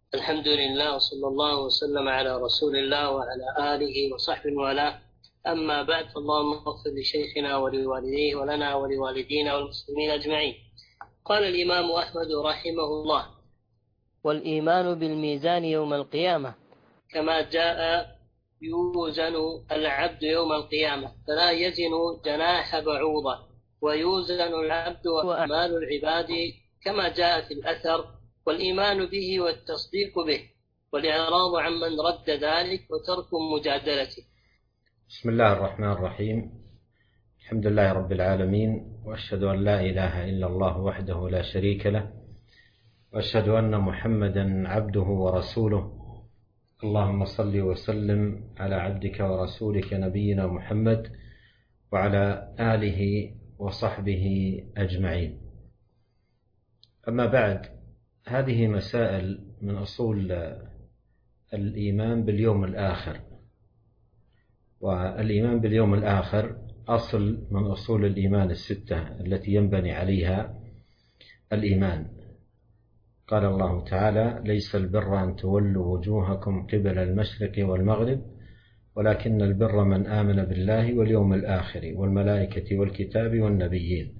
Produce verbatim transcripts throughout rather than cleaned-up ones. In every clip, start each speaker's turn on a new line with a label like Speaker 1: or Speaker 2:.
Speaker 1: الحمد لله وصلى الله وسلم على رسول الله وعلى آله وصحبه والاه. أما بعد، فاللهم اغفر لشيخنا ولوالديه ولنا ولوالدينا والمسلمين أجمعين. قال الإمام أحمد رحمه الله: والإيمان بالميزان يوم القيامة كما جاء يوزن العبد يوم القيامة فلا يزن جناح بعوضة، ويوزن العبد وأعمال العباد كما جاء في الأثر، والإيمان به والتصديق به، والإعراض عمن رد ذلك وترك مجادلته.
Speaker 2: بسم الله الرحمن الرحيم. الحمد لله رب العالمين، وأشهد أن لا إله إلا الله وحده لا شريك له، وأشهد أن محمدا عبده ورسوله. اللهم صل وسلم على عبدك ورسولك نبينا محمد وعلى آله وصحبه أجمعين. أما بعد، هذه مسائل من أصول الإيمان باليوم الآخر، والإيمان باليوم الآخر أصل من أصول الإيمان الستة التي ينبني عليها الإيمان. قال الله تعالى: ليس البر أن تولوا وجوهكم قبل المشرق والمغرب ولكن البر من آمن بالله واليوم الآخر والملائكة والكتاب والنبيين.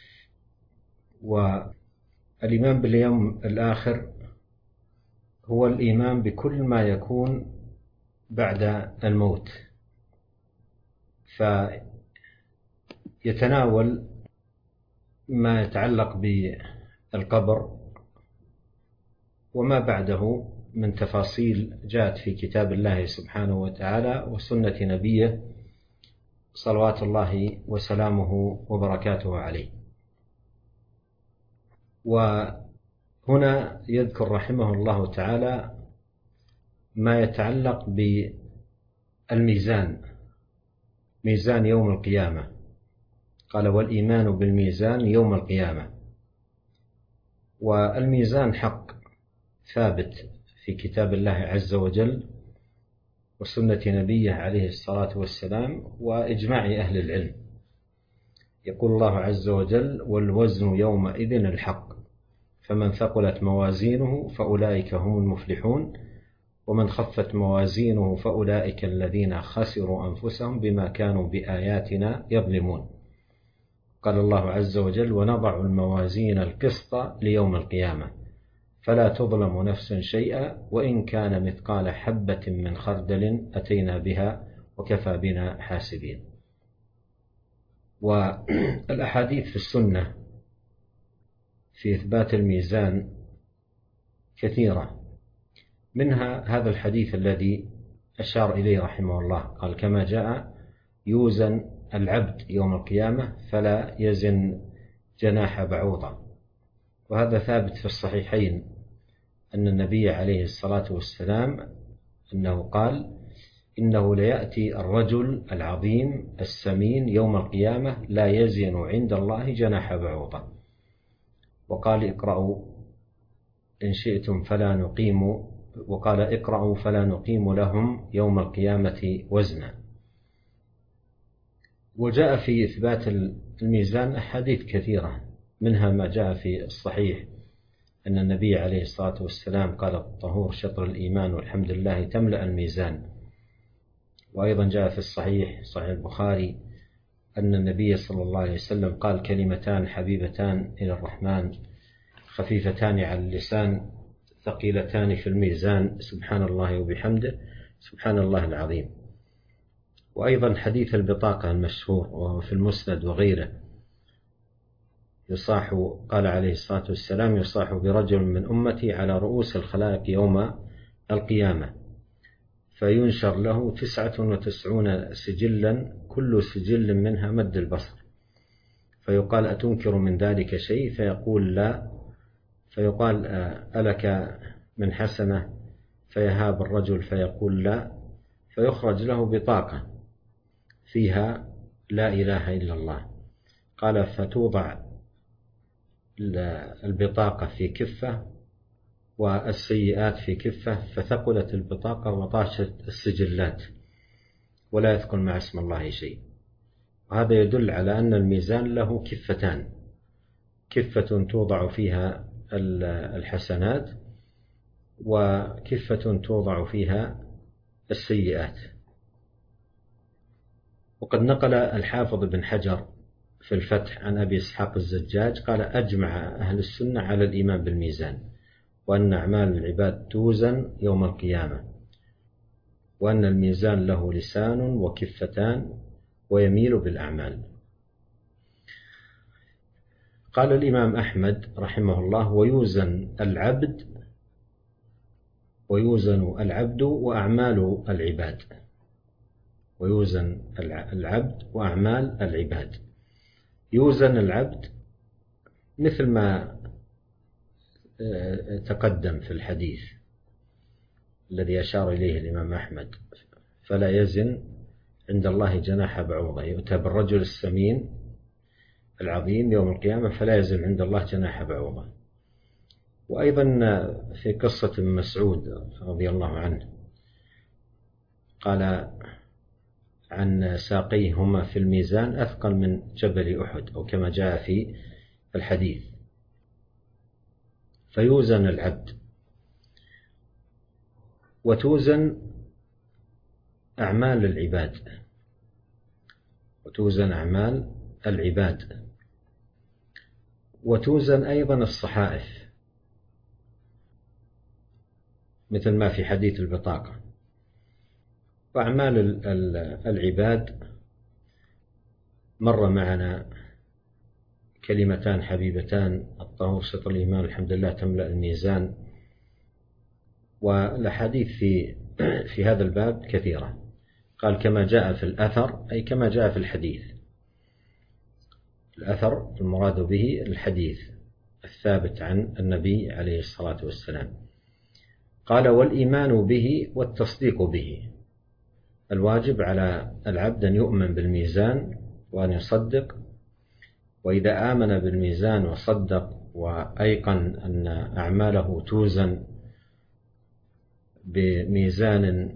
Speaker 2: والإيمان باليوم الآخر هو الإيمان بكل ما يكون بعد الموت، فيتناول ما يتعلق بالقبر وما بعده من تفاصيل جاءت في كتاب الله سبحانه وتعالى وسنة نبيه صلوات الله وسلامه وبركاته عليه. وهنا يذكر رحمه الله تعالى ما يتعلق بالميزان، ميزان يوم القيامة. قال: والإيمان بالميزان يوم القيامة. والميزان حق ثابت في كتاب الله عز وجل وسنة نبيه عليه الصلاة والسلام وإجماع أهل العلم. يقول الله عز وجل: والوزن يومئذ الحق فمن ثقلت موازينه فأولئك هم المفلحون ومن خفت موازينه فأولئك الذين خسروا أنفسهم بما كانوا بآياتنا يظلمون. قال الله عز وجل: ونضع الموازين القسط ليوم القيامة فلا تظلم نفس شيئا وإن كان مثقال حبة من خردل أتينا بها وكفى بنا حاسبين. والأحاديث في السنة في إثبات الميزان كثيرة، منها هذا الحديث الذي أشار إليه رحمه الله، قال: كما جاء يوزن العبد يوم القيامة فلا يزن جناح بعوضة. وهذا ثابت في الصحيحين أن النبي عليه الصلاة والسلام أنه قال: إنه ليأتي الرجل العظيم السمين يوم القيامة لا يزن عند الله جناح بعوضة. وقال: اقرأوا إن شئتم فلا نقيم وقال اقرأوا فلا نقيم لهم يوم القيامة وزنا. وجاء في إثبات الميزان أحاديث كثيرة، منها ما جاء في الصحيح أن النبي عليه الصلاة والسلام قال: الطهور شطر الإيمان والحمد لله تملأ الميزان. وأيضا جاء في الصحيح صحيح البخاري أن النبي صلى الله عليه وسلم قال: كلمتان حبيبتان إلى الرحمن خفيفتان على اللسان ثقيلتان في الميزان سبحان الله وبحمده سبحان الله العظيم. وأيضا حديث البطاقة المشهور وهو في المسند وغيره، يصاح قال عليه الصلاة والسلام: يصاح برجل من أمتي على رؤوس الخلائق يوم القيامة فينشر له تسعة وتسعون سجلا كل سجل منها مد البصر، فيقال: أتنكر من ذلك شيء؟ فيقول: لا. فيقال: ألك من حسنة؟ فيهاب الرجل فيقول: لا. فيخرج له بطاقة فيها لا إله إلا الله. قال: فتوضع البطاقة في كفة والسيئات في كفة، فثقلت البطاقة وطاشت السجلات ولا يثقل مع اسم الله شيء. وهذا يدل على أن الميزان له كفتان: كفة توضع فيها الحسنات وكفة توضع فيها السيئات. وقد نقل الحافظ بن حجر في الفتح عن أبي إسحاق الزجاج قال: أجمع أهل السنة على الإيمان بالميزان، وأن أعمال العباد توزن يوم القيامة، وأن الميزان له لسان وكفتان ويميل بالأعمال. قال الإمام أحمد رحمه الله: ويوزن العبد ويوزن العبد وأعمال العباد ويوزن العبد وأعمال العباد. يوزن العبد مثل ما تقدم في الحديث الذي أشار إليه الإمام أحمد: فلا يزن عند الله جناح بعوضة. يؤتى بالرجل السمين العظيم يوم القيامة فلا يزن عند الله جناح بعوضة. وأيضا في قصة ابن مسعود رضي الله عنه قال عن ساقيهما في الميزان أثقل من جبل أحد، أو كما جاء في الحديث. فيوزن العبد وتوزن أعمال العباد وتوزن أعمال العباد وتوزن أيضا الصحائف مثل ما في حديث البطاقة. وأعمال العباد مر معنا كلمتان حبيبتان: الطهور ستر الإيمان، الحمد لله تملأ الميزان. والأحاديث في في هذا الباب كثيرة. قال: كما جاء في الأثر، أي كما جاء في الحديث. الأثر المراد به الحديث الثابت عن النبي عليه الصلاة والسلام. قال: والإيمان به والتصديق به. الواجب على العبد أن يؤمن بالميزان وأن يصدق. وإذا آمن بالميزان وصدق وأيقن أن أعماله توزن بميزان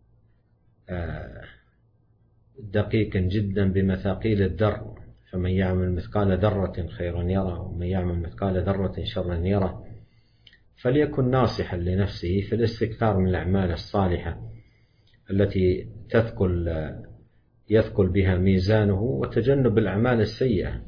Speaker 2: دقيق جدا بمثاقيل الذر، فمن يعمل مثقال ذرة خيرا يره ومن يعمل مثقال ذرة شرا يره، فليكن ناصحا لنفسه في الاستكثار من الأعمال الصالحة التي تثقل يثقل بها ميزانه، وتجنب الأعمال السيئة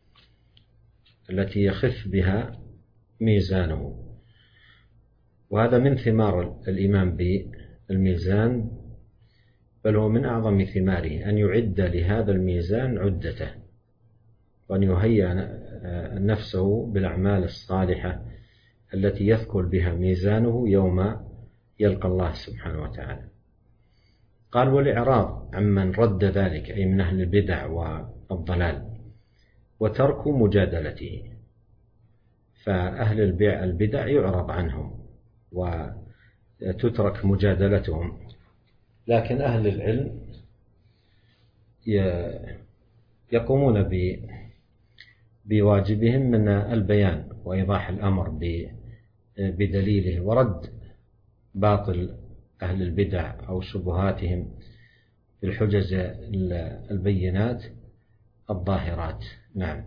Speaker 2: التي يخف بها ميزانه. وهذا من ثمار الإيمان بالميزان، بل هو من أعظم ثماره أن يعد لهذا الميزان عدته، وأن يهيئ نفسه بالأعمال الصالحة التي يثقل بها ميزانه يوم يلقى الله سبحانه وتعالى. قال: والإعراض عمن رد ذلك، أي من أهل البدع والضلال، وترك مجادلته. فأهل البدع يعرض عنهم وتترك مجادلتهم، لكن أهل العلم يقومون بواجبهم من البيان وإيضاح الأمر بدليله ورد باطل أهل البدع أو شبهاتهم بالحجج البينات الظاهرات. نعم.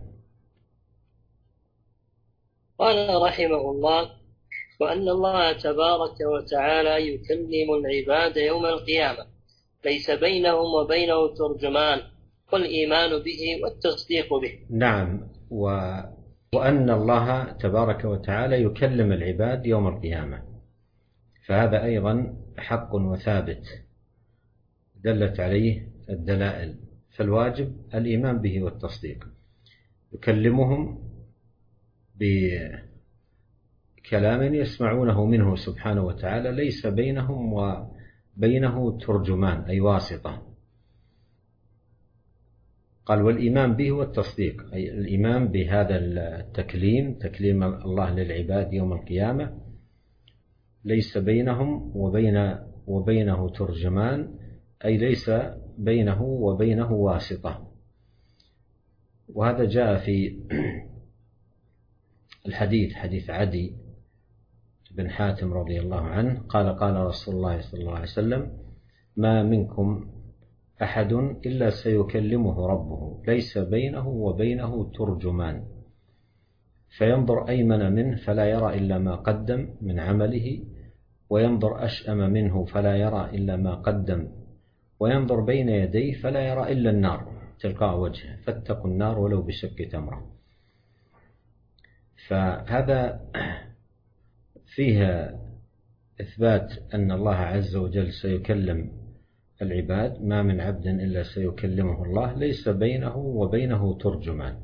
Speaker 1: قال رحمه الله: وأن الله تبارك وتعالى يكلم العباد يوم القيامة ليس بينهم وبينه ترجمان، والإيمان به والتصديق به.
Speaker 2: نعم. و... وأن الله تبارك وتعالى يكلم العباد يوم القيامة، فهذا أيضا حق وثابت دلت عليه الدلائل، فالواجب الإيمان به والتصديق. يكلمهم بكلام يسمعونه منه سبحانه وتعالى ليس بينهم وبينه ترجمان، أي واسطة. قال: والإيمان به والتصديق، أي الإيمان بهذا التكليم، تكليم الله للعباد يوم القيامة ليس بينهم وبين وبينه ترجمان، أي ليس بينه وبينه واسطة. وهذا جاء في الحديث حديث عدي بن حاتم رضي الله عنه قال: قال رسول الله صلى الله عليه وسلم: ما منكم أحد إلا سيكلمه ربه ليس بينه وبينه ترجمان، فينظر أيمن منه فلا يرى إلا ما قدم من عمله، وينظر أشأم منه فلا يرى إلا ما قدم، وينظر بين يديه فلا يرى إلا النار تلقاء وجهه، فاتقوا النار ولو بشق تمرة. فهذا فيه إثبات أن الله عز وجل سيكلم العباد، ما من عبد إلا سيكلمه الله، ليس بينه وبينه ترجمان.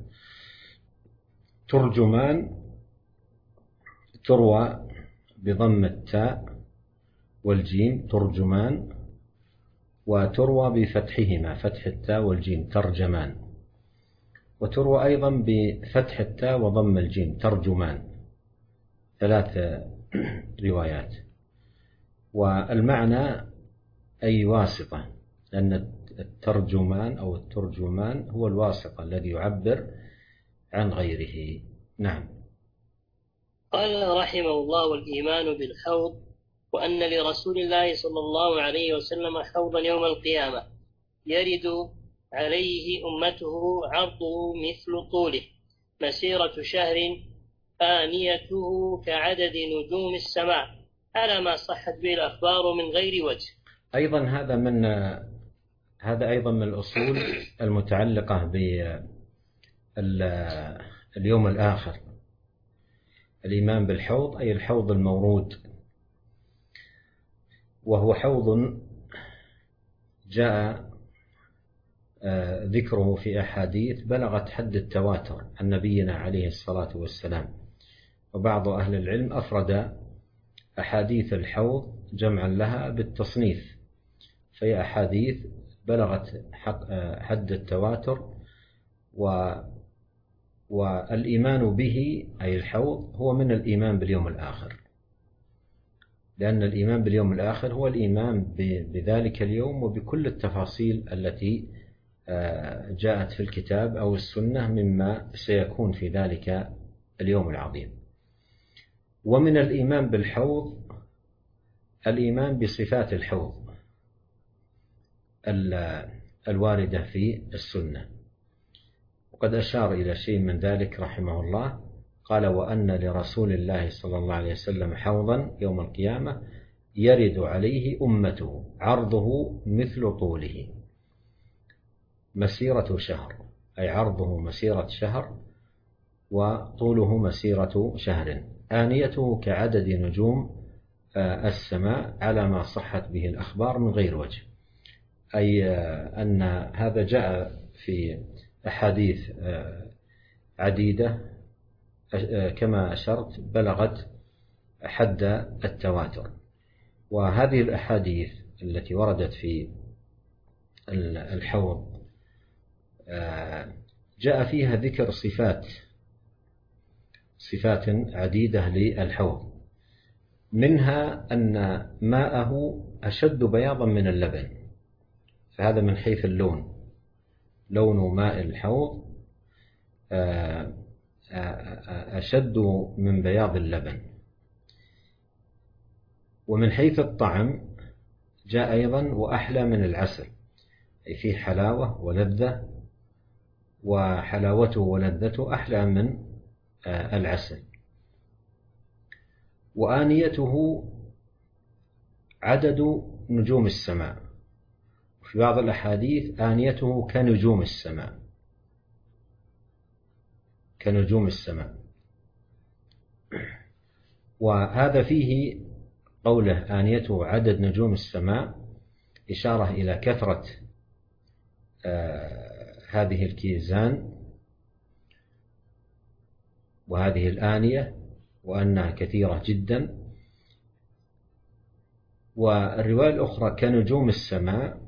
Speaker 2: ترجمان تروى بضم التاء والجيم ترجمان، وتروى بفتحهما فتح التاء والجيم ترجمان، وتروى أيضا بفتح التاء وضم الجيم ترجمان، ثلاث روايات. والمعنى أي واسطة، لأن الترجمان أو الترجمان هو الواسطة الذي يعبر عن غيره. نعم.
Speaker 1: قال رحمه الله: والإيمان بالحوض، وأن لرسول الله صلى الله عليه وسلم حوضا يوم القيامة يرد عليه أمته عرضه مثل طوله مسيرة شهر، آنيته كعدد نجوم السماء، على ما صحت به الأخبار من غير وجه.
Speaker 2: أيضا هذا من هذا أيضا من الأصول المتعلقة باليوم الآخر. الإيمان بالحوض أي الحوض المورود، وهو حوض جاء ذكره في أحاديث بلغت حد التواتر عن نبينا عليه الصلاة والسلام. وبعض أهل العلم أفرد أحاديث الحوض جمعا لها بالتصنيف، فهي أحاديث بلغت حد التواتر. و والإيمان به أي الحوض هو من الإيمان باليوم الآخر، لأن الإيمان باليوم الآخر هو الإيمان بذلك اليوم وبكل التفاصيل التي جاءت في الكتاب أو السنة مما سيكون في ذلك اليوم العظيم. ومن الإيمان بالحوض الإيمان بصفات الحوض الواردة في السنة، وقد أشار إلى شيء من ذلك رحمه الله. قال: وأن لرسول الله صلى الله عليه وسلم حوضا يوم القيامة يرد عليه أمته عرضه مثل طوله مسيرة شهر، أي عرضه مسيرة شهر وطوله مسيرة شهر، آنيته كعدد نجوم السماء، على ما صحت به الأخبار من غير وجه. أي أن هذا جاء في أحاديث عديدة كما أشرت بلغت حد التواتر. وهذه الأحاديث التي وردت في الحوض جاء فيها ذكر صفات صفات عديدة للحوض، منها أن ماءه أشد بياضا من اللبن، فهذا من حيث اللون، لون ماء الحوض أشد من بياض اللبن. ومن حيث الطعم جاء أيضا وأحلى من العسل، أي فيه حلاوة ولذة، وحلاوته ولذته أحلى من العسل. وآنيته عدد نجوم السماء، في بعض الأحاديث آنيته كنجوم السماء كنجوم السماء. وهذا فيه قوله آنيته عدد نجوم السماء إشارة إلى كثرة آه هذه الكيزان وهذه الآنية، وأنها كثيرة جدا. والرواية الأخرى كنجوم السماء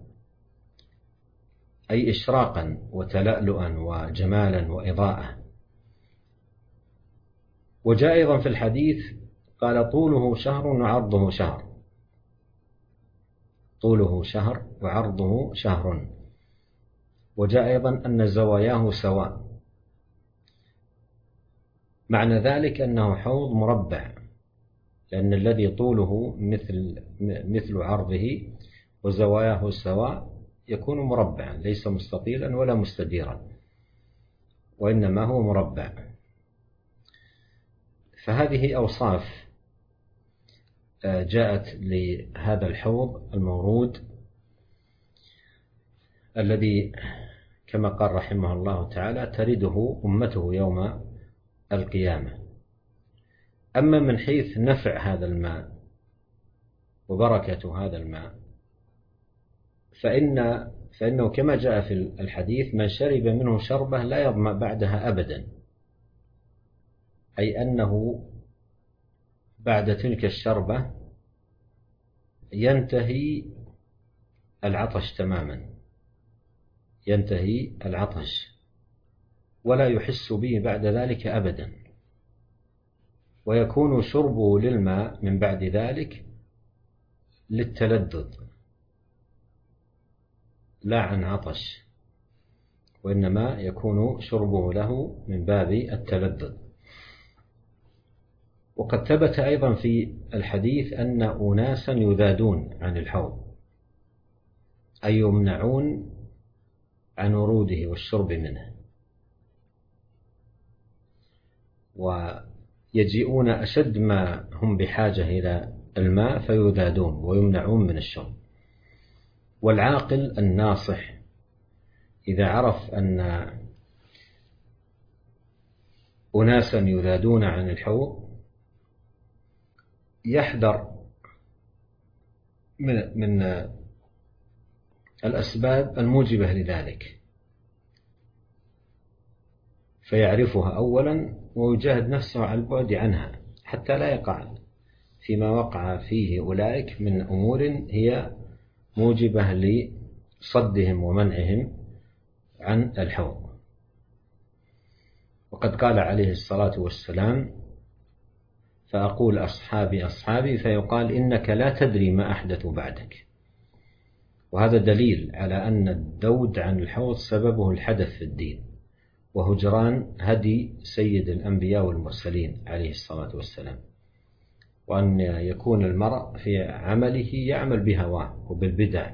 Speaker 2: أي إشراقا وتلألؤا وجمالا وإضاءة. وجاء أيضا في الحديث قال: طوله شهر وعرضه شهر، طوله شهر وعرضه شهر. وجاء أيضا أن زواياه سواء، معنى ذلك أنه حوض مربع، لأن الذي طوله مثل مثل عرضه وزواياه سواء يكون مربعا، ليس مستطيلا ولا مستديرا، وإنما هو مربع. فهذه أوصاف جاءت لهذا الحوض المورود الذي كما قال رحمه الله تعالى ترده أمته يوم القيامة. أما من حيث نفع هذا الماء وبركة هذا الماء فإن فإنه كما جاء في الحديث من شرب منه شربة لا يظمأ بعدها أبدا، أي أنه بعد تلك الشربة ينتهي العطش تماما، ينتهي العطش ولا يحس به بعد ذلك أبدا، ويكون شربه للماء من بعد ذلك للتلذذ لا عن عطش، وإنما يكون شربه له من باب التلذذ. وقد ثبت أيضا في الحديث أن أناسا يذادون عن الحوض، أي يمنعون عن وروده والشرب منه، ويجيئون أشد ما هم بحاجة إلى الماء فيذادون ويمنعون من الشرب. والعاقل الناصح إذا عرف أن أناسا يذادون عن الحوض يحذر من من الأسباب الموجبة لذلك، فيعرفها أولا ويجاهد نفسه على البعد عنها حتى لا يقع فيما وقع فيه أولئك من أمور هي موجبة لصدهم ومنعهم عن الحوض. وقد قال عليه الصلاة والسلام: فأقول أصحابي أصحابي، فيقال إنك لا تدري ما أحدث بعدك. وهذا دليل على أن الذود عن الحوض سببه الحدث في الدين وهجران هدي سيد الأنبياء والمرسلين عليه الصلاة والسلام، وأن يكون المرء في عمله يعمل بهواه وبالبدع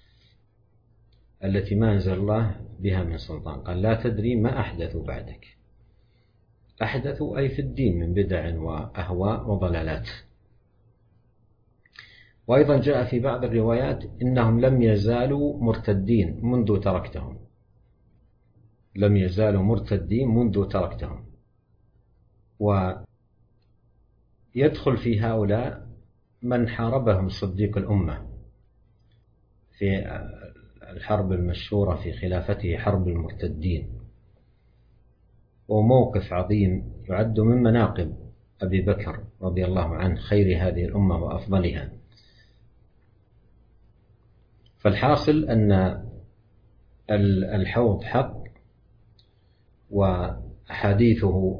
Speaker 2: التي ما أنزل الله بها من سلطان. قال: لا تدري ما أحدث بعدك. أحدثوا أي في الدين من بدع وأهواء وضلالات. وأيضا جاء في بعض الروايات إنهم لم يزالوا مرتدين منذ تركتهم، لم يزالوا مرتدين منذ تركتهم. ويدخل في هؤلاء من حاربهم صديق الأمة في الحرب المشهورة في خلافته، حرب المرتدين، وموقف عظيم يعد من مناقب أبي بكر رضي الله عنه خير هذه الأمة وأفضلها. فالحاصل أن الحوض حق، وحديثه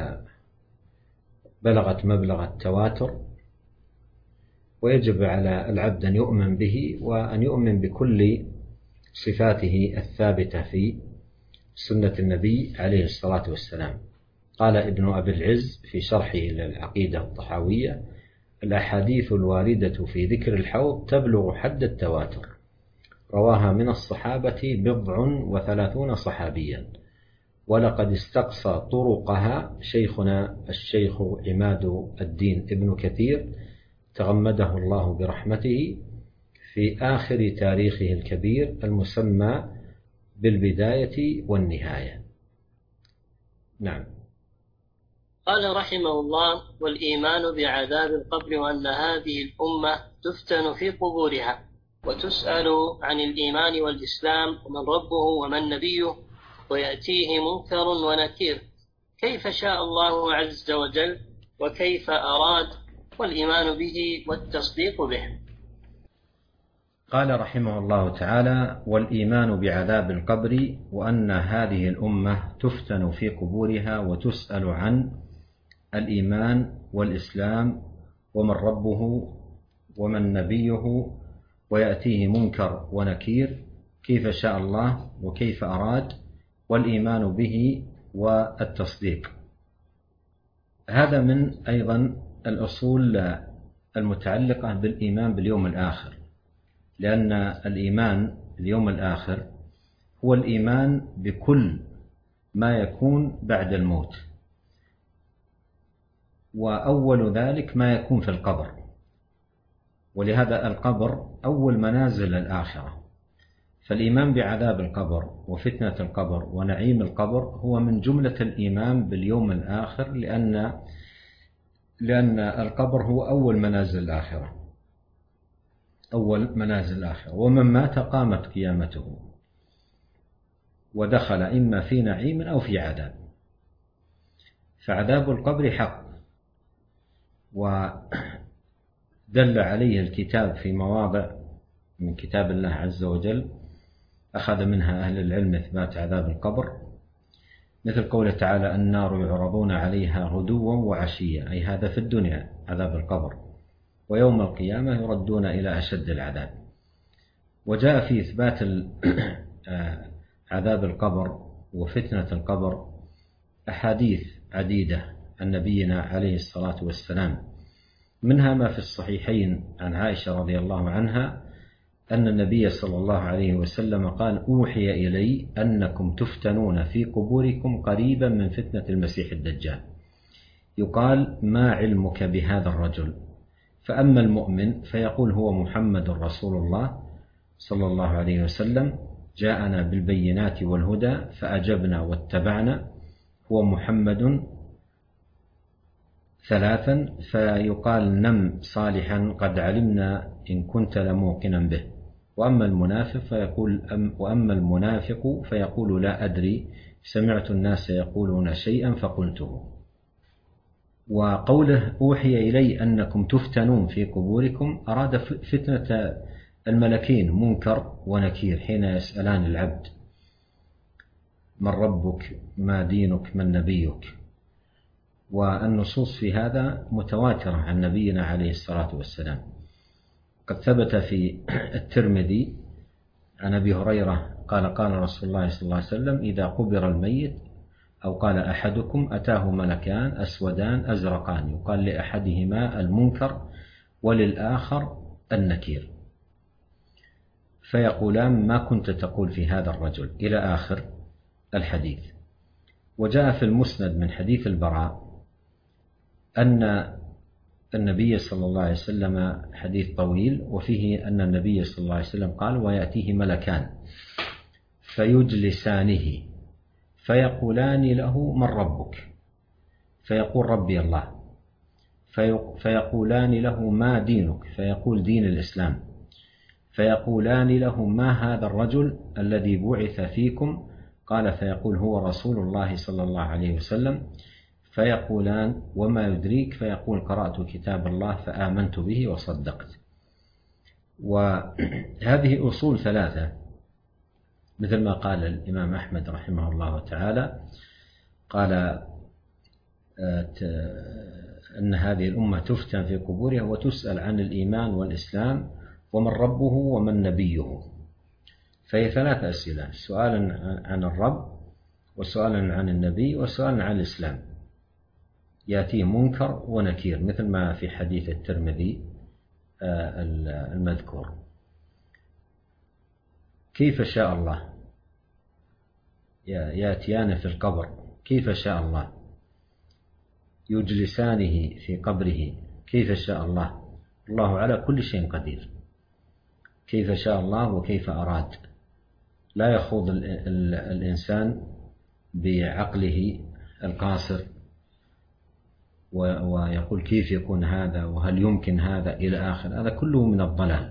Speaker 2: بلغت مبلغ التواتر، ويجب على العبد أن يؤمن به وأن يؤمن بكل صفاته الثابتة في سنة النبي عليه الصلاة والسلام. قال ابن أبي العز في شرحه للعقيدة الطحاوية: الأحاديث الواردة في ذكر الحوض تبلغ حد التواتر، رواها من الصحابة بضع وثلاثون صحابيا، ولقد استقصى طرقها شيخنا الشيخ عماد الدين ابن كثير تغمده الله برحمته في آخر تاريخه الكبير المسمى بالبداية والنهاية. نعم.
Speaker 1: قال رحمه الله: والإيمان بعذاب القبر وأن هذه الأمة تفتن في قبورها وتسأل عن الإيمان والإسلام ومن ربه ومن نبيه، ويأتيه منكر ونكير كيف شاء الله عز وجل وكيف أراد، والإيمان به والتصديق به.
Speaker 2: قال رحمه الله تعالى: والإيمان بعذاب القبر وأن هذه الأمة تفتن في قبورها وتسأل عن الإيمان والإسلام ومن ربه ومن نبيه، ويأتيه منكر ونكير كيف شاء الله وكيف أراد، والإيمان به والتصديق. هذا من أيضا الأصول المتعلقة بالإيمان باليوم الآخر، لأن الإيمان باليوم الآخر هو الإيمان بكل ما يكون بعد الموت، وأول ذلك ما يكون في القبر، ولهذا القبر أول منازل الآخرة. فالإيمان بعذاب القبر وفتنة القبر ونعيم القبر هو من جملة الإيمان باليوم الآخر، لأن لأن القبر هو أول منازل الآخرة، أول منازل الآخرة. ومن مات قامت قيامته ودخل إما في نعيم أو في عذاب. فعذاب القبر حق، ودل عليه الكتاب في مواضع من كتاب الله عز وجل أخذ منها أهل العلم إثبات عذاب القبر، مثل قوله تعالى: النار يعرضون عليها غدوا وعشيا، أي هذا في الدنيا عذاب القبر، ويوم القيامة يردون إلى أشد العذاب. وجاء في إثبات عذاب القبر وفتنة القبر أحاديث عديدة عن نبينا عليه الصلاة والسلام، منها ما في الصحيحين عن عائشة رضي الله عنها أن النبي صلى الله عليه وسلم قال: أوحي إلي أنكم تفتنون في قبوركم قريبا من فتنة المسيح الدجال، يقال: ما علمك بهذا الرجل؟ فأما المؤمن فيقول: هو محمد رسول الله صلى الله عليه وسلم، جاءنا بالبينات والهدى فأجبنا واتبعنا، هو محمد ثلاثا، فيقال: نم صالحا قد علمنا إن كنت لموقنا به. وأما المنافق فيقول أم وأما المنافق فيقول: لا أدري، سمعت الناس يقولون شيئا فقلته. وقوله أوحي إلي أنكم تفتنون في قبوركم أراد فتنة الملكين منكر ونكير حين يسألان العبد: من ربك؟ ما دينك؟ من نبيك؟ والنصوص في هذا متواترة عن نبينا عليه الصلاة والسلام. قد ثبت في الترمذي عن أبي هريرة قال: قال رسول الله صلى الله عليه وسلم: إذا قبر الميت أو قال أحدكم أتاه ملكان أسودان أزرقان، يقال لأحدهما المنكر وللآخر النكير، فيقولان: ما كنت تقول في هذا الرجل، إلى آخر الحديث. وجاء في المسند من حديث البراء أن النبي صلى الله عليه وسلم، حديث طويل وفيه أن النبي صلى الله عليه وسلم قال: ويأتيه ملكان فيجلسانه فيقولان له: من ربك؟ فيقول: ربي الله. فيقولان له: ما دينك؟ فيقول: دين الإسلام. فيقولان له: ما هذا الرجل الذي بعث فيكم؟ قال: فيقول: هو رسول الله صلى الله عليه وسلم. فيقولان: وما يدريك؟ فيقول: قرأت كتاب الله فآمنت به وصدقت. وهذه أصول ثلاثة، مثل ما قال الإمام أحمد رحمه الله تعالى، قال أن هذه الأمة تفتن في قبورها وتسأل عن الإيمان والإسلام ومن ربه ومن نبيه. فهي ثلاث أسئلة: سؤال عن الرب، وسؤال عن النبي، وسؤال عن الإسلام. يأتيه منكر ونكير مثل ما في حديث الترمذي المذكور. كيف شاء الله يأتيان في القبر، كيف شاء الله يجلسانه في قبره، كيف شاء الله. الله على كل شيء قدير، كيف شاء الله وكيف أراد. لا يخوض الإنسان بعقله القاصر ويقول كيف يكون هذا وهل يمكن هذا إلى آخر، هذا كله من الضلال.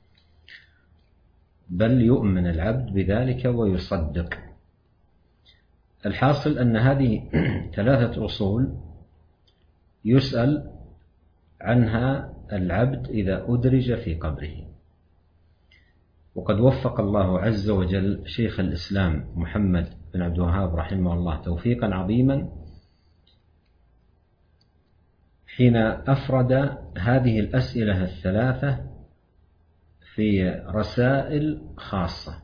Speaker 2: بل يؤمن العبد بذلك ويصدق. الحاصل أن هذه ثلاثة أصول يسأل عنها العبد إذا أدرج في قبره. وقد وفق الله عز وجل شيخ الإسلام محمد بن عبد الوهاب رحمه الله توفيقا عظيما حين أفرد هذه الأسئلة الثلاثة في رسائل خاصة،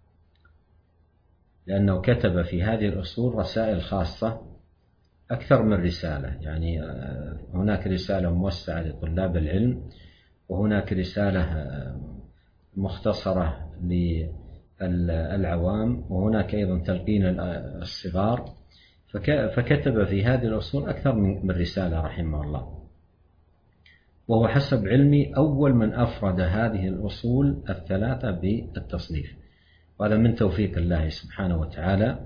Speaker 2: لأنه كتب في هذه الأصول رسائل خاصة أكثر من رسالة. يعني هناك رسالة موسعة لطلاب العلم، وهناك رسالة مختصرة للعوام، وهناك أيضا تلقين الصغار. فكتب في هذه الأصول أكثر من رسالة رحمه الله. وهو حسب علمي أول من أفرد هذه الأصول الثلاثة بالتصنيف، وهذا من توفيق الله سبحانه وتعالى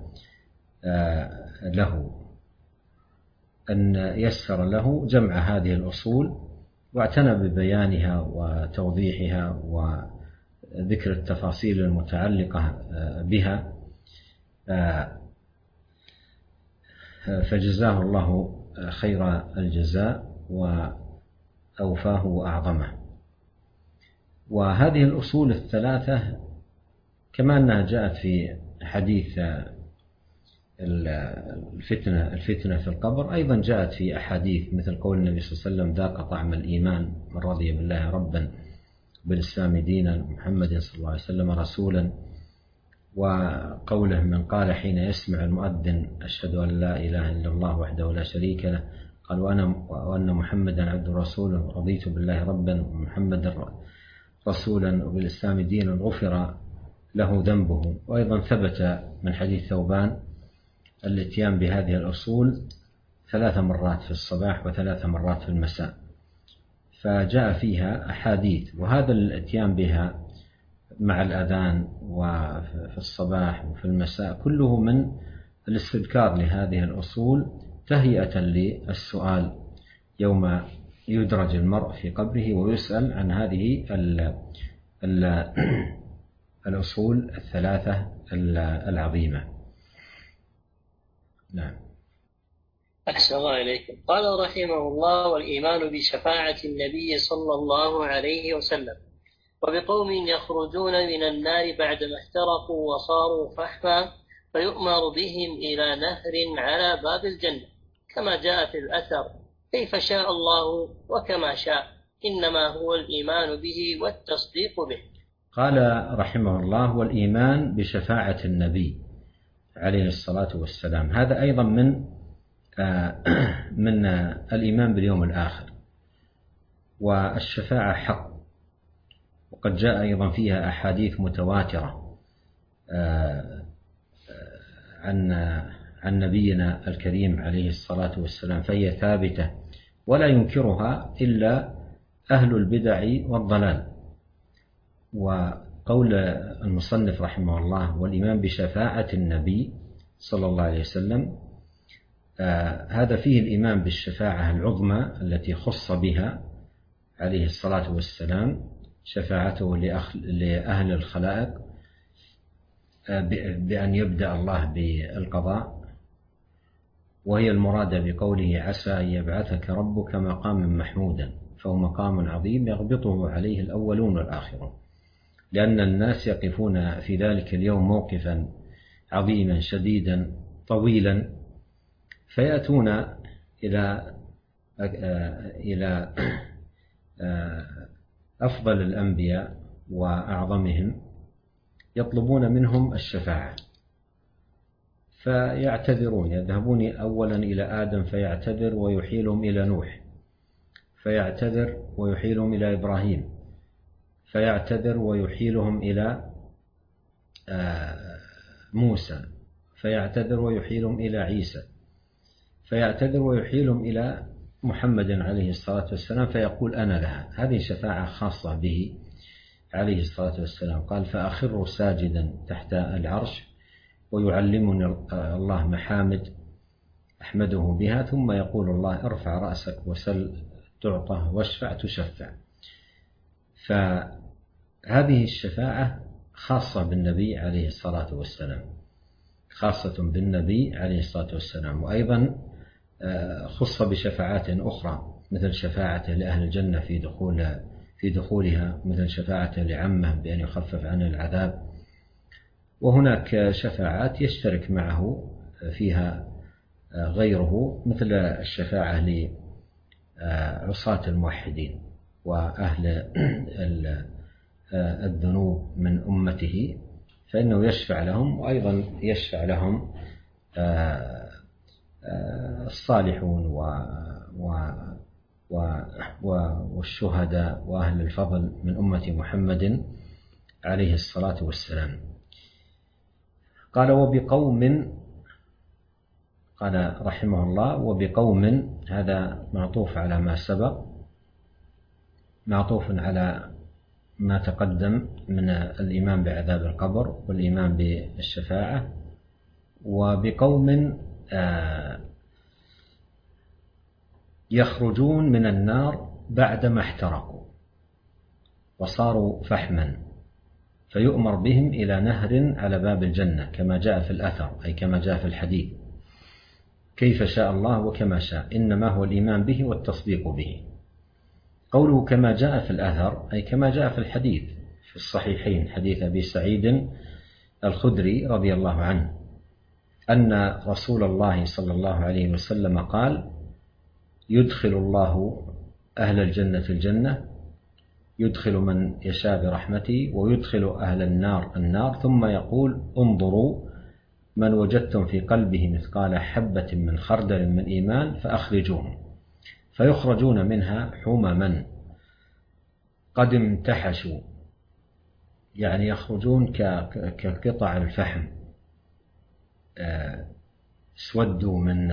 Speaker 2: له أن يسر له جمع هذه الأصول واعتنى ببيانها وتوضيحها وذكر التفاصيل المتعلقة بها، فجزاه الله خير الجزاء وأوفاه وأعظمه. وهذه الأصول الثلاثة كما أنها جاءت في حديث الفتنة الفتنة في القبر، أيضا جاءت في أحاديث مثل قول النبي صلى الله عليه وسلم: ذاق طعم الإيمان من رضي بالله ربا بالإسلام دينا محمد صلى الله عليه وسلم رسولا. وقوله: من قال حين يسمع المؤذن أشهد أن لا إله إلا الله وحده لا شريك له قال وأنا وأن محمدا عبد رسوله رضيت بالله ربا ومحمدا رسولا وبالإسلام دينا غفر له ذنبه. وأيضا ثبت من حديث ثوبان الاتيان بهذه الأصول ثلاث مرات في الصباح وثلاث مرات في المساء، فجاء فيها أحاديث. وهذا الاتيان بها مع الأذان وفي الصباح وفي المساء كله من الاستذكار لهذه الأصول تهيئة للسؤال يوم يدرج المرء في قبره ويسأل عن هذه ال ال الأصول الثلاثة العظيمة. نعم.
Speaker 1: أحسن الله إليكم. قال رحمه الله: والإيمان بشفاعة النبي صلى الله عليه وسلم وبقوم يخرجون من النار بعدما احترقوا وصاروا فحما فيؤمر بهم إلى نهر على باب الجنة كما جاء في الأثر: كيف شاء الله وكما شاء، إنما هو الإيمان به والتصديق به.
Speaker 2: قال رحمه الله: والإيمان بشفاعة النبي عليه الصلاة والسلام، هذا أيضا من من الإيمان باليوم الآخر. والشفاعة حق، وقد جاء أيضا فيها أحاديث متواترة عن عن نبينا الكريم عليه الصلاة والسلام، فهي ثابتة ولا ينكرها إلا أهل البدع والضلال. وقول المصنف رحمه الله: والإيمان بشفاعة النبي صلى الله عليه وسلم، آه هذا فيه الإيمان بالشفاعة العظمى التي خص بها عليه الصلاة والسلام، شفاعته لأهل الخلائق آه بأن يبدأ الله بالقضاء، وهي المرادة بقوله: عسى أن يبعثك ربك مقاما محمودا، فهو مقام عظيم يغبطه عليه الأولون والآخرون، لأن الناس يقفون في ذلك اليوم موقفا عظيما شديدا طويلا، فيأتون إلى إلى أفضل الأنبياء وأعظمهم يطلبون منهم الشفاعة، فيعتذرون، يذهبون أولا إلى آدم فيعتذر ويحيلهم إلى نوح، فيعتذر ويحيلهم إلى إبراهيم، فيعتذر ويحيلهم إلى موسى، فيعتذر ويحيلهم إلى عيسى، فيعتذر ويحيلهم إلى محمد عليه الصلاة والسلام، فيقول أنا لها. هذه شفاعة خاصة به عليه الصلاة والسلام. قال: فأخر ساجدا تحت العرش ويعلمني الله محامد أحمده بها، ثم يقول الله: ارفع رأسك وسل تعطى واشفع تشفع. فهذه الشفاعة خاصة بالنبي عليه الصلاة والسلام، خاصة بالنبي عليه الصلاة والسلام. وأيضا خص بشفاعات أخرى مثل شفاعته لأهل الجنة في دخول في دخولها، مثل شفاعته لعمه بأن يخفف عنه العذاب. وهناك شفاعات يشترك معه فيها غيره، مثل الشفاعة لعصاة الموحدين وأهل الذنوب من أمته، فإنه يشفع لهم، وأيضا يشفع لهم الصالحون والشهداء وأهل الفضل من أمة محمد عليه الصلاة والسلام. قال: وبقوم، قال رحمه الله: وبقوم، هذا معطوف على ما سبق، معطوف على ما تقدم من الإيمان بعذاب القبر والإيمان بالشفاعة، وبقوم يخرجون من النار بعدما احترقوا وصاروا فحما، فيؤمر بهم إلى نهر على باب الجنة كما جاء في الأثر، أي كما جاء في الحديث، كيف شاء الله وكما شاء، إنما هو الإيمان به والتصديق به. قوله كما جاء في الأثر أي كما جاء في الحديث في الصحيحين، حديث أبي سعيد الخدري رضي الله عنه أن رسول الله صلى الله عليه وسلم قال: يدخل الله أهل الجنة الجنة، يدخل من يشاء برحمته، ويدخل أهل النار النار، ثم يقول: انظروا من وجدتم في قلبه مثقال حبة من خردل من إيمان فأخرجوهم، فيخرجون منها حمما قد امتحشوا، يعني يخرجون كقطع الفحم، اسودوا من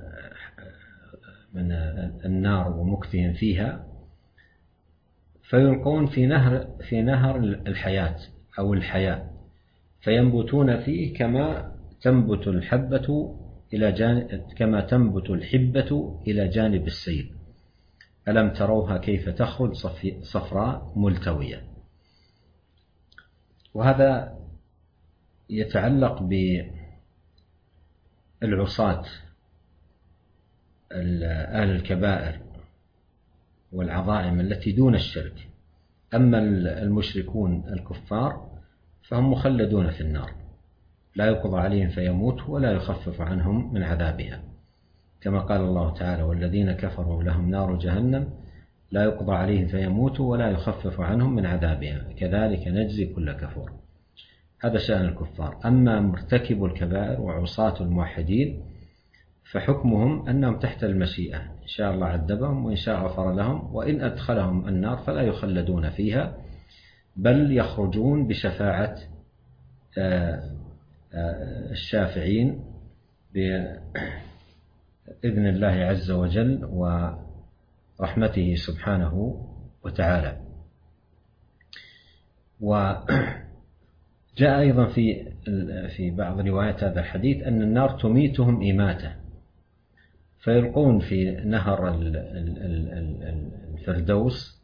Speaker 2: من النار ومكثهم فيها، فيلقون في نهر في نهر الحياة أو الحياة، فينبتون فيه كما تنبت الحبة إلى جانب كما تنبت الحبة إلى جانب السيل، ألم تروها كيف تخرج صفراء ملتوية. وهذا يتعلق بالعصاة أهل الكبائر والعظائم التي دون الشرك. أما المشركون الكفار فهم مخلدون في النار، لا يقضى عليهم فيموتوا ولا يخفف عنهم من عذابها، كما قال الله تعالى: والذين كفروا لهم نار جهنم لا يقضى عليهم فيموتوا ولا يخفف عنهم من عذابها كذلك نجزي كل كفور. هذا شأن الكفار. أما مرتكب الكبائر وعصاة الموحدين فحكمهم أنهم تحت المشيئة، إن شاء الله عذبهم وإن شاء غفر لهم، وإن أدخلهم النار فلا يخلدون فيها، بل يخرجون بشفاعة الشافعين بإذن الله عز وجل ورحمته سبحانه وتعالى. وجاء أيضا في في بعض روايات هذا الحديث أن النار تميتهم إماتة، فيلقون في نهر الفردوس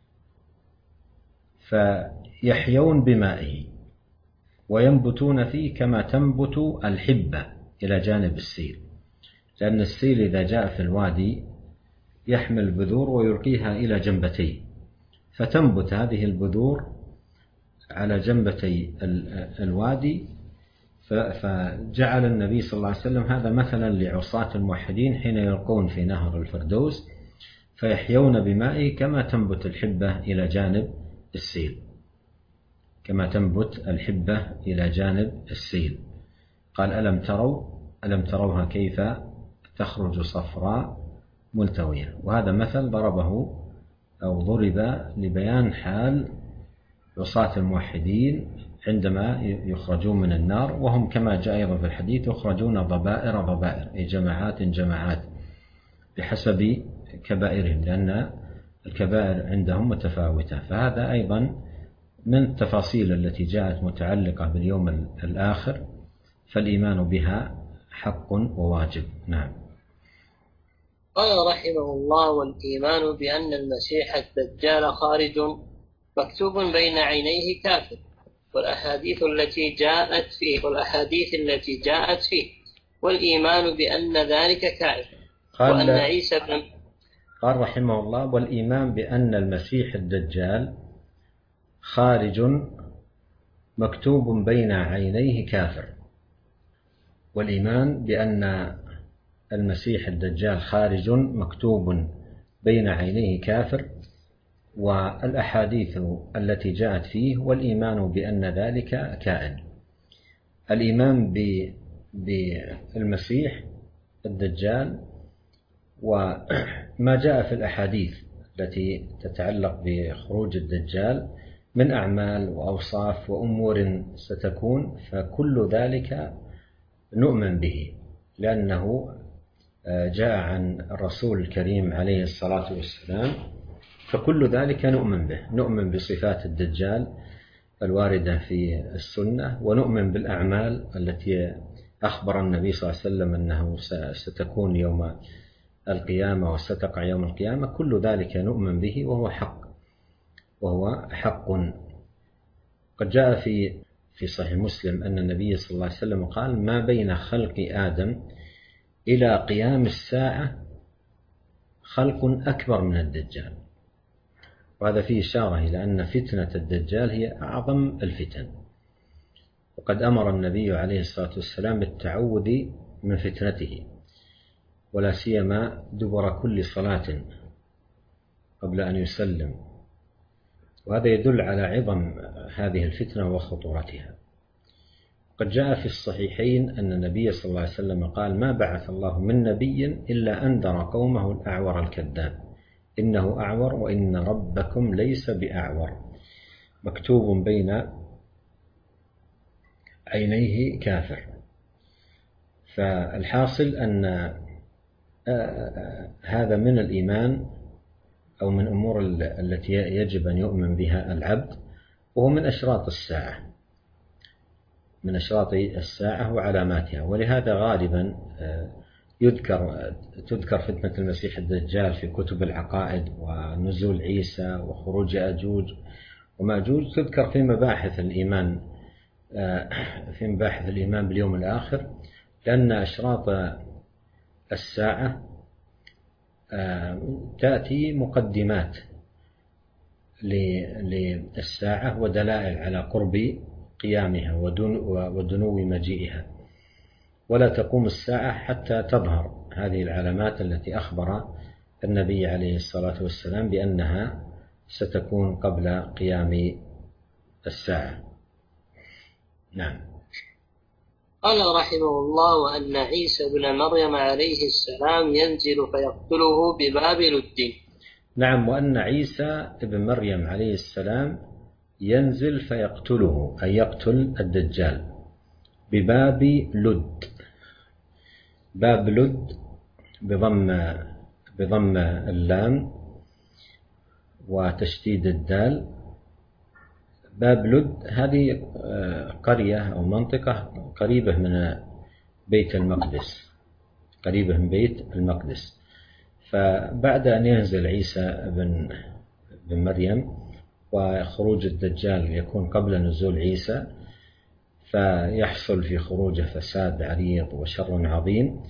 Speaker 2: فيحيون بمائه وينبتون فيه كما تنبت الحبة إلى جانب السيل، لأن السيل إذا جاء في الوادي يحمل البذور ويلقيها إلى جنبتيه، فتنبت هذه البذور على جنبتي الوادي. فجعل النبي صلى الله عليه وسلم هذا مثلا لعصاة الموحدين حين يلقون في نهر الفردوس فيحيون بمائه كما تنبت الحبة إلى جانب السيل، كما تنبت الحبة إلى جانب السيل. قال: ألم تروا ألم تروها كيف تخرج صفراء ملتوية. وهذا مثل ضربه أو ضرب لبيان حال عصاة الموحدين عندما يخرجون من النار، وهم كما جاء أيضا في الحديث يخرجون ضبائر ضبائر، أي جماعات جماعات بحسب كبائرهم، لأن الكبائر عندهم متفاوتة. فهذا أيضا من التفاصيل التي جاءت متعلقة باليوم الآخر، فالإيمان بها حق وواجب. نعم.
Speaker 1: قال رحمه الله: والإيمان بأن المسيح الدجال خارج مكتوب بين عينيه كافر، والأحاديث التي جاءت فيه والأحاديث التي جاءت فيه والإيمان بأن ذلك كائن، وأن عيسى بن
Speaker 2: قال رحمه الله: والإيمان بأن المسيح الدجال خارج مكتوب بين عينيه كافر. والإيمان بأن المسيح الدجال خارج مكتوب بين عينيه كافر، والأحاديث التي جاءت فيه والإيمان بأن ذلك كائن. الإيمان بالمسيح الدجال وما جاء في الأحاديث التي تتعلق بخروج الدجال من أعمال وأوصاف وأمور ستكون، فكل ذلك نؤمن به، لأنه جاء عن الرسول الكريم عليه الصلاة والسلام فكل ذلك نؤمن به، نؤمن بصفات الدجال الواردة في السنة، ونؤمن بالأعمال التي أخبر النبي صلى الله عليه وسلم أنه ستكون يوم القيامة وستقع يوم القيامة. كل ذلك نؤمن به وهو حق، وهو حق. قد جاء في في صحيح مسلم أن النبي صلى الله عليه وسلم قال: ما بين خلق آدم إلى قيام الساعة خلق أكبر من الدجال. وهذا فيه إشارة إلى أن فتنة الدجال هي أعظم الفتن، وقد أمر النبي عليه الصلاة والسلام بالتعوذ من فتنته، ولا سيما دبر كل صلاة قبل أن يسلم. وهذا يدل على عظم هذه الفتنة وخطورتها. قد جاء في الصحيحين أن النبي صلى الله عليه وسلم قال: ما بعث الله من نبي إلا أنذر قومه الأعور الكذاب، إنه أعور وإن ربكم ليس بأعور، مكتوب بين عينيه كافر. فالحاصل أن هذا من الإيمان، أو من أمور التي يجب أن يؤمن بها العبد، وهو من أشراط الساعة، من أشراط الساعة وعلاماتها. ولهذا غالبا يذكر تذكر فتنة المسيح الدجال في كتب العقائد، ونزول عيسى وخروج يأجوج وماجوج تذكر في مباحث الإيمان، في مباحث الإيمان باليوم الآخر، لأن أشراط الساعة تأتي مقدمات للساعة ودلائل على قرب قيامها ودنو مجيئها، ولا تقوم الساعة حتى تظهر هذه العلامات التي أخبر النبي عليه الصلاة والسلام بأنها ستكون قبل قيام الساعة. نعم.
Speaker 1: قال رحمه الله: وأن عيسى بن مريم عليه السلام ينزل فيقتله بباب لد.
Speaker 2: نعم، وأن عيسى بن مريم عليه السلام ينزل فيقتله، أي يقتل الدجال بباب لد. باب لد بضم بضم اللام وتشديد الدال. باب لد هذه قرية أو منطقة قريبة من بيت المقدس، قريبة من بيت المقدس. فبعد أن ينزل عيسى بن بن مريم وخروج الدجال يكون قبل نزول عيسى، فيحصل في خروجه فساد عريض وشر عظيم،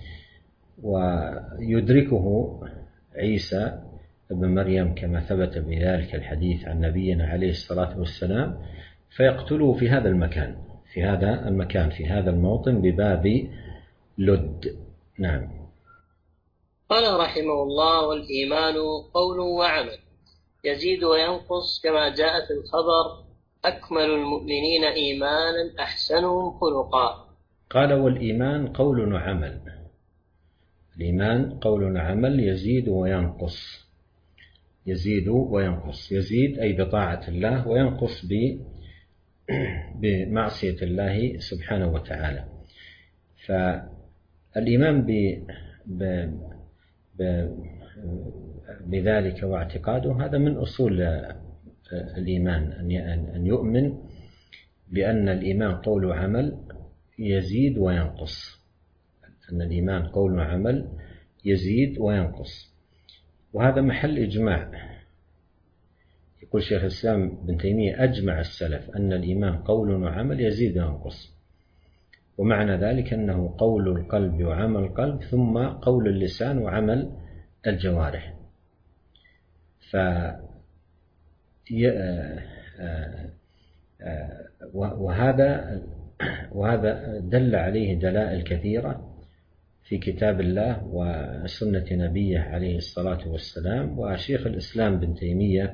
Speaker 2: ويدركه عيسى ابن مريم كما ثبت بذلك الحديث عن نبينا عليه الصلاة والسلام، فيقتله في هذا المكان في هذا المكان في هذا الموطن بباب لد. نعم.
Speaker 1: قال رحمه الله: والإيمان قول وعمل يزيد وينقص كما جاء في الخبر: أكمل المؤمنين إيمانا أحسنهم خلقا.
Speaker 2: قال: والإيمان قول وعمل. الإيمان قول وعمل يزيد وينقص. يزيد وينقص، يزيد أي بطاعة الله، وينقص بمعصية الله سبحانه وتعالى. فالإيمان ب... ب... ب... بذلك واعتقاده هذا من أصول الإيمان، أن يؤمن بأن الإيمان قول وعمل يزيد وينقص، أن الإيمان قول وعمل يزيد وينقص. وهذا محل إجماع. يقول شيخ الإسلام ابن تيمية: أجمع السلف أن الإيمان قول وعمل يزيد وينقص، ومعنى ذلك أنه قول القلب وعمل القلب، ثم قول اللسان وعمل الجوارح. ف وهذا وهذا دل عليه دلائل كثيرة في كتاب الله وسنة نبيه عليه الصلاة والسلام. وشيخ الإسلام ابن تيمية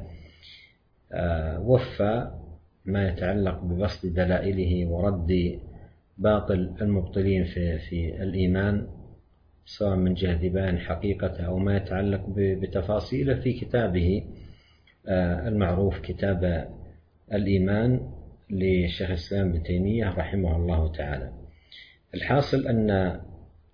Speaker 2: وفى ما يتعلق ببسط دلائله ورد باطل المبطلين في في الإيمان، سواء من جهة بيان حقيقته أو ما يتعلق بتفاصيله، في كتابه المعروف كتاب الإيمان لشيخ الإسلام ابن تيمية رحمه الله تعالى. الحاصل أن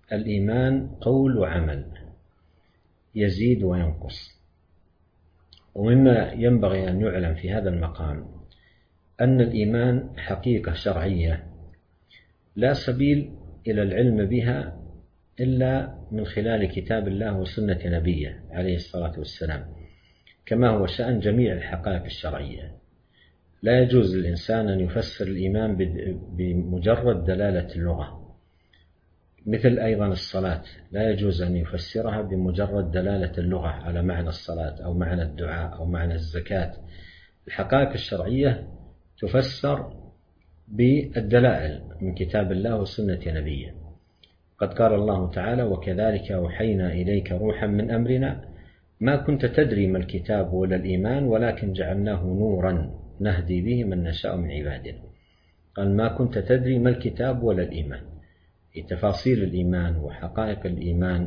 Speaker 2: الإيمان قول وعمل يزيد وينقص. ومما ينبغي أن يعلم في هذا المقام أن الإيمان حقيقة شرعية لا سبيل إلى العلم بها إلا من خلال كتاب الله وسنة نبيه عليه الصلاة والسلام، كما هو شأن جميع الحقائق الشرعية. لا يجوز للإنسان أن يفسر الإيمان بمجرد دلالة اللغة، مثل أيضا الصلاة لا يجوز أن يفسرها بمجرد دلالة اللغة على معنى الصلاة أو معنى الدعاء أو معنى الزكاة. الحقائق الشرعية تفسر بالدلائل من كتاب الله وسنة نبيه. قد قال الله تعالى: وكذلك أوحينا إليك روحا من أمرنا ما كنت تدري ما الكتاب ولا الإيمان ولكن جعلناه نورا نهدي به من نشاء من عبادنا. قال: ما كنت تدري ما الكتاب ولا الإيمان. في تفاصيل الإيمان وحقائق الإيمان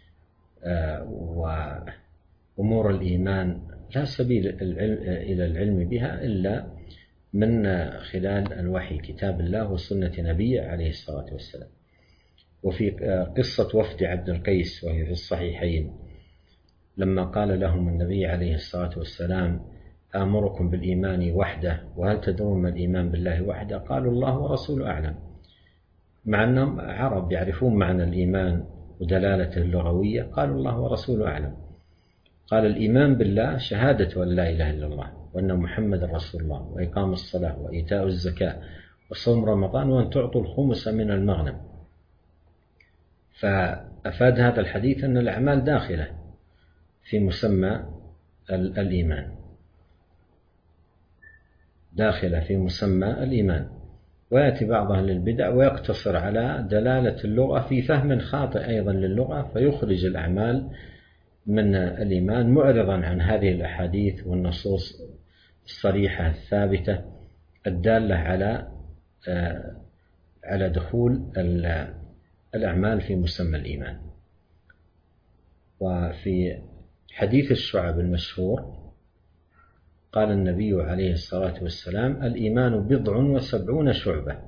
Speaker 2: وأمور الإيمان لا سبيل إلى العلم بها إلا من خلال الوحي، كتاب الله وسنة نبيه عليه الصلاة والسلام. وفي قصة وفد عبد القيس وهي في الصحيحين، لما قال لهم النبي عليه الصلاة والسلام: آمركم بالإيمان وحده وهل تدرون ما الإيمان بالله وحده؟ قالوا: الله ورسوله أعلم. مع أنهم عرب يعرفون معنى الإيمان ودلالته اللغوية، قالوا: الله ورسوله أعلم. قال: الإيمان بالله شهادة أن لا إله إلا الله وأن محمد رسول الله وإقام الصلاة وإيتاء الزكاة وصوم رمضان وأن تعطوا الخمس من المغنم. فأفاد هذا الحديث أن الأعمال داخلة في مسمى الإيمان، داخلة في مسمى الإيمان. ويأتي بعض أهل البدع ويقتصر على دلالة اللغة في فهم خاطئ أيضا للغة، فيخرج الأعمال من الإيمان، معرضا عن هذه الأحاديث والنصوص الصريحة الثابتة الدالة على على دخول الأعمال في مسمى الإيمان. وفي حديث الشعب المشهور قال النبي عليه الصلاة والسلام: الإيمان بضع وسبعون شعبة،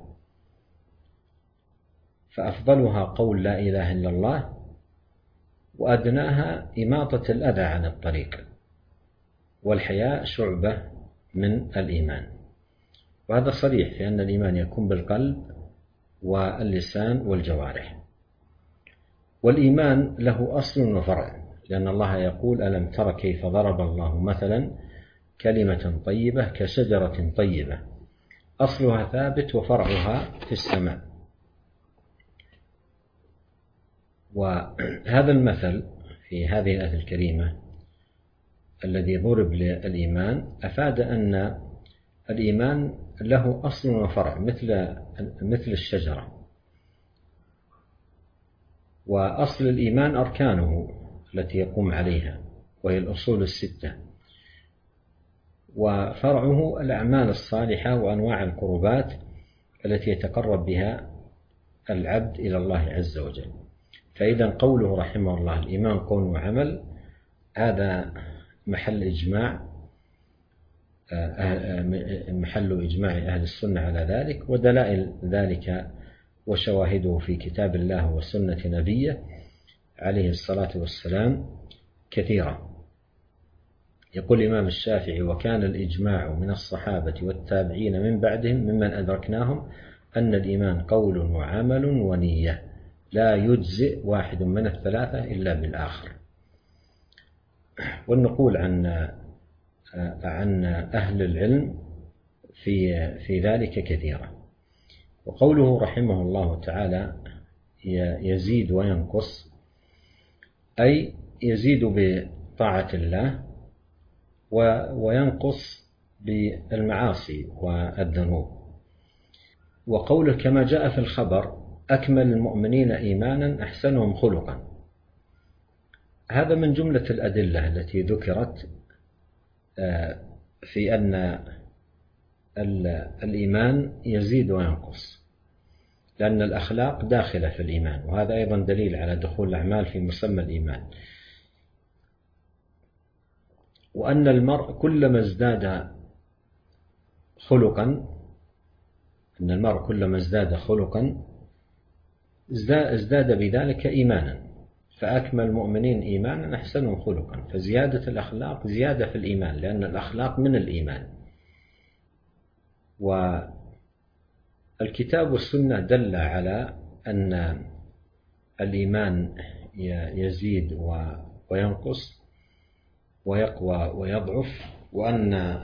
Speaker 2: فأفضلها قول لا إله إلا الله، وأدناها إماطة الأذى عن الطريق، والحياء شعبة من الإيمان. وهذا صريح في أن الإيمان يكون بالقلب واللسان والجوارح. والإيمان له أصل وفرع، لأن الله يقول: ألم تر كيف ضرب الله مثلا كلمة طيبة كشجرة طيبة أصلها ثابت وفرعها في السماء. وهذا المثل في هذه الآية الكريمة الذي ضرب للإيمان أفاد أن الإيمان له أصل وفرع مثل مثل الشجرة. وأصل الإيمان أركانه التي يقوم عليها وهي الأصول الستة، وفرعه الأعمال الصالحة وأنواع القربات التي يتقرب بها العبد إلى الله عز وجل. فإذا قوله رحمه الله: الإيمان قول وعمل، هذا محل إجماع محل إجماع أهل السنة على ذلك، ودلائل ذلك وشواهده في كتاب الله وسنة نبيه عليه الصلاة والسلام كثيرة. يقول الإمام الشافعي: وكان الإجماع من الصحابة والتابعين من بعدهم ممن أدركناهم أن الإيمان قول وعمل ونية، لا يجزئ واحد من الثلاثة إلا بالآخر. والنقول عن عن أهل العلم في في ذلك كثيرة. وقوله رحمه الله تعالى: يزيد وينقص، أي يزيد بطاعة الله وينقص بالمعاصي والذنوب. وقوله كما جاء في الخبر: أكمل المؤمنين إيمانا أحسنهم خلقا، هذا من جملة الأدلة التي ذكرت في أن الإيمان يزيد وينقص، لأن الأخلاق داخلة في الإيمان، وهذا أيضا دليل على دخول الأعمال في مسمى الإيمان. وأن المرء كلما ازداد خلقا أن المرء كلما ازداد خلقا ازداد بذلك إيمانا، فأكمل المؤمنين إيمانا أحسنهم خلقا. فزيادة الأخلاق زيادة في الإيمان، لأن الأخلاق من الإيمان. والكتاب والسنة دل على أن الإيمان يزيد وينقص ويقوى ويضعف، وأن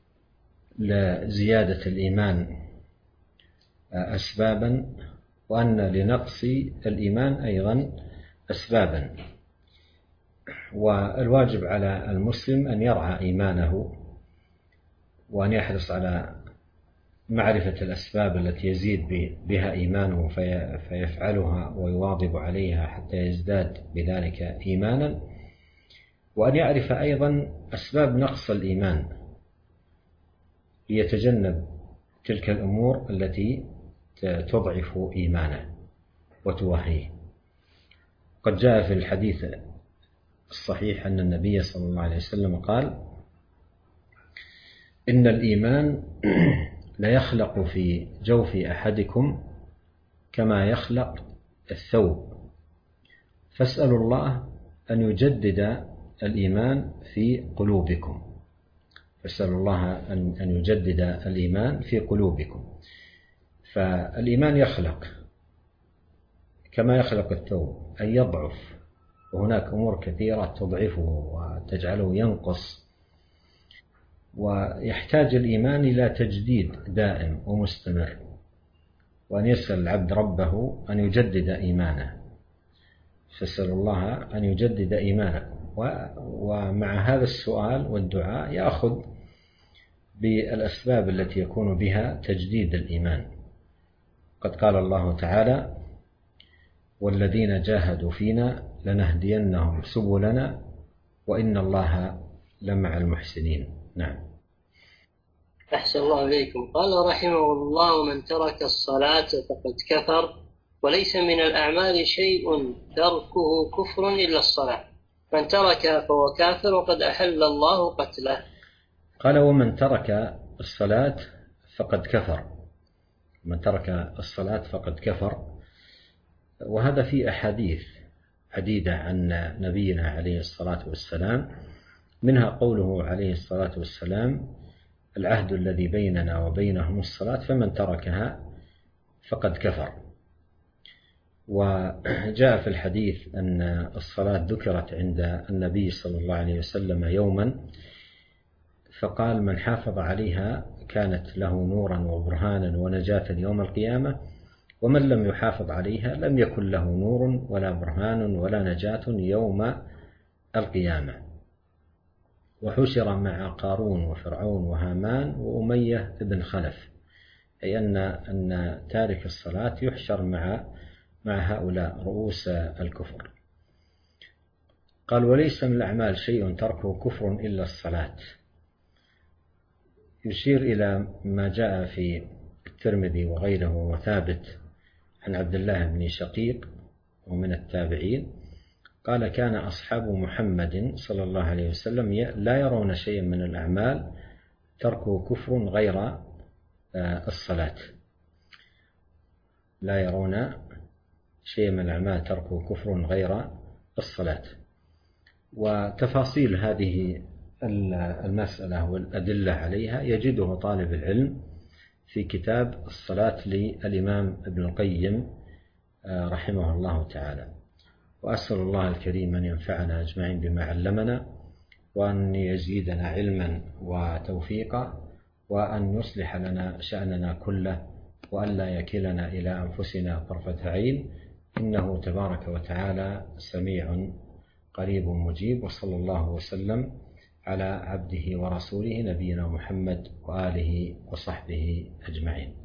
Speaker 2: لزيادة الإيمان أسبابا، وأن لنقص الإيمان أيضا أسبابا. والواجب على المسلم أن يرعى إيمانه، وأن يحرص على معرفة الأسباب التي يزيد بها إيمانه فيفعلها ويواظب عليها حتى يزداد بذلك إيمانا، وأن يعرف أيضا أسباب نقص الإيمان ليتجنب تلك الأمور التي تضعف إيمانه وتوهيه. قد جاء في الحديث الصحيح أن النبي صلى الله عليه وسلم قال: إن الإيمان ليخلق في جوف أحدكم كما يخلق الثوب، فاسألوا الله أن يجدد الإيمان في قلوبكم. فاسألوا الله أن يجدد الإيمان في قلوبكم. فالإيمان يخلق كما يخلق الثوب، أي يضعف، وهناك أمور كثيرة تضعفه وتجعله ينقص، ويحتاج الإيمان إلى تجديد دائم ومستمر، وأن يسأل العبد ربه أن يجدد إيمانه. فاسأل الله أن يجدد إيمانه، ومع هذا السؤال والدعاء يأخذ بالأسباب التي يكون بها تجديد الإيمان. قد قال الله تعالى: والذين جاهدوا فينا لنهدينهم سبلنا وإن الله لمع المحسنين. نعم.
Speaker 1: أحسن الله إليكم. قال رحمه الله: من ترك الصلاة فقد كفر، وليس من الأعمال شيء تركه كفر إلا الصلاة، من ترك فهو كافر وقد أحل الله قتله.
Speaker 2: قال: ومن ترك الصلاة فقد كفر. من ترك الصلاة فقد كفر، وهذا في أحاديث عديدة عن نبينا عليه الصلاة والسلام، منها قوله عليه الصلاة والسلام: العهد الذي بيننا وبينهم الصلاة فمن تركها فقد كفر. وجاء في الحديث أن الصلاة ذكرت عند النبي صلى الله عليه وسلم يوما، فقال: من حافظ عليها كانت له نورا وبرهانا ونجاة يوم القيامة، ومن لم يحافظ عليها لم يكن له نور ولا برهان ولا نجاة يوم القيامة. وحشر مع قارون وفرعون وهامان وأمية بن خلف، أي أن أن تارك الصلاة يحشر مع مع هؤلاء رؤوس الكفر. قال: وليس من الأعمال شيء تركه كفر إلا الصلاة. يشير إلى ما جاء في الترمذي وغيره وثابت عن عبد الله بن شقيق ومن التابعين قال: كان أصحاب محمد صلى الله عليه وسلم لا يرون شيئا من الأعمال تركه كفر غير الصلاة. لا يرون شيئا من الأعمال تركه كفر غير الصلاة. وتفاصيل هذه المسألة والأدلة عليها يجده طالب العلم في كتاب الصلاة للإمام ابن القيم رحمه الله تعالى. وأسأل الله الكريم أن ينفعنا أجمعين بما علمنا، وأن يزيدنا علما وتوفيقا، وأن يصلح لنا شأننا كله، وأن لا يكلنا إلى أنفسنا طرفة عين، إنه تبارك وتعالى سميع قريب مجيب. وصلى الله وسلم على عبده ورسوله نبينا محمد وآله وصحبه أجمعين.